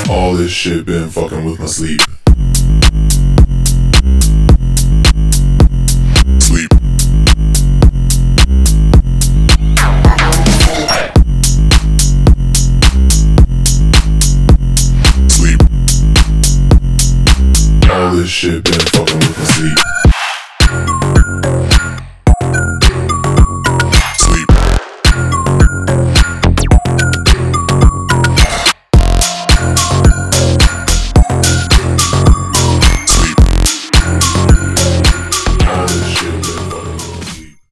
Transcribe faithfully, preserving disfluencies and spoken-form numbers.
All this shit been fucking with my sleep. Sleep. Sleep. All this shit been fucking with my sleep.